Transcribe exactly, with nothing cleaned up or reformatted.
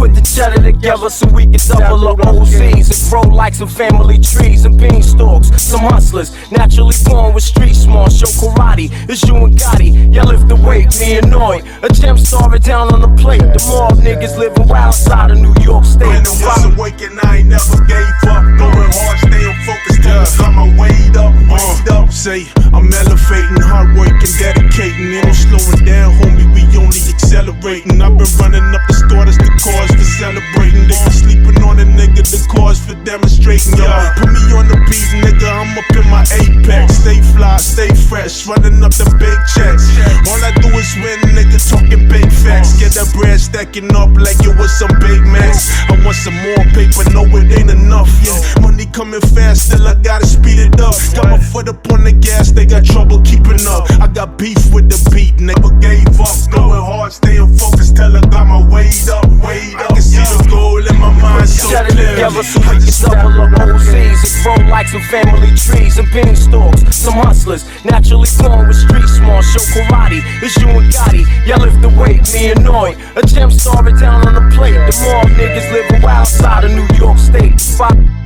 put the cheddar together so we can double up O Z's and grow like some family trees and beanstalks. Some hustlers, naturally born with street smart. Show karate, it's you and Gotti. Y'all lift the weight, me annoyed. A gem star it down on the plate. The mob niggas living wild side of New York State. When I was awakened, I ain't never gave up. Going hard, staying focused, till I got my weight up, weight up. Say, I'm elevating, hard working, dedicating. Ain't no slowing down, homie, we only accelerating. I've been running up the store, that's the cause for celebrating. They been sleeping on a nigga, the cause for demonstrating. Yo, put me on the beat, nigga, I'm up in my apex. Stay fly, stay fresh, running up the big checks. All I do is win, nigga, talking big facts. Get that bread stacking up like it was some Big Macs. I want some more paper, no it ain't enough, yeah. Money coming fast, still I gotta speed it up. Got my foot up on the gas, they got trouble keeping up. I got beef with the beat, never gave up. Going hard, staying focused, till I got my weight up, weight up. I can see the goal in my mind so Shut it clear. together so we can double up O Z's and grow like some family trees and beanstalks. Some hustlers, naturally born with street smart. Show karate, it's you and Gotti. Y'all lift the weight, me annoyed. A gem star it down on the plate. The mob niggas living wild side of New York State. Five